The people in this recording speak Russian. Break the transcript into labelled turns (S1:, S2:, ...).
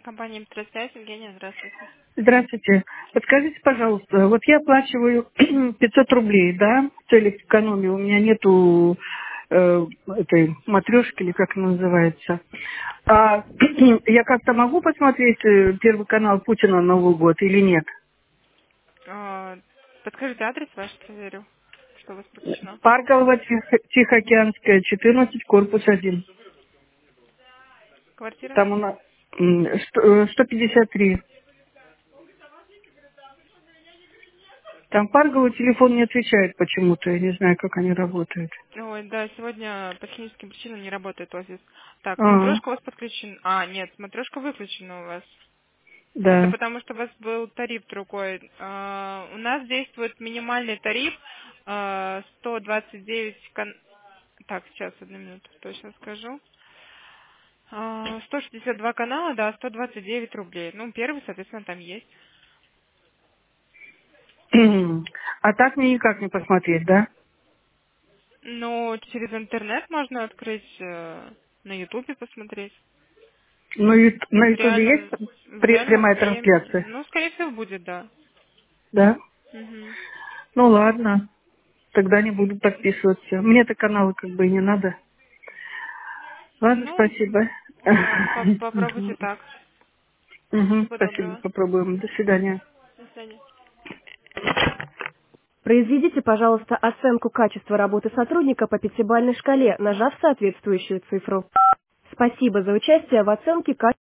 S1: Компания «Метросвязь», Евгения, здравствуйте.
S2: Здравствуйте. Подскажите, пожалуйста, вот я оплачиваю 500 рублей, да, в целях экономии. У меня нету этой матрешки, или как она называется. А я как-то могу посмотреть Первый канал Путина на Новый год или нет?
S1: А, Подскажите адрес ваш, проверю, что у вас подключено.
S2: Парковая, Тихоокеанская, 14, корпус 1.
S1: Квартира?
S2: Там у нас 153. Там парковый телефон не отвечает почему-то. Я не знаю, как они работают.
S1: Ой, да, сегодня по техническим причинам не работает офис. Так,
S2: А,
S1: смотрешка у вас подключена. А, нет, смотрешка выключена у вас. Это
S2: да.
S1: потому, что у вас был тариф другой. У нас действует минимальный тариф 129 Так, сейчас, одну минуту, точно скажу. 162 канала, да, 129 рублей. Ну, первый, соответственно, там есть.
S2: А так мне никак не посмотреть, да?
S1: Ну, через интернет можно открыть, на Ютубе посмотреть.
S2: Ну, на
S1: В
S2: Ютубе есть
S1: реальном, в реальном
S2: прямая
S1: времени.
S2: трансляция?
S1: Ну, скорее всего, будет, да.
S2: Да?
S1: Мгм.
S2: Ну, ладно. Тогда не буду подписываться. Мне-то каналы как бы и не надо. Ладно,
S1: Ну,
S2: спасибо.
S1: да, попробуйте так. Всего
S2: Спасибо,
S1: доброго.
S2: попробуем. До свидания.
S1: До свидания.
S3: Произведите, пожалуйста, оценку качества работы сотрудника по пятибалльной шкале, нажав соответствующую цифру. Спасибо за участие в оценке качества.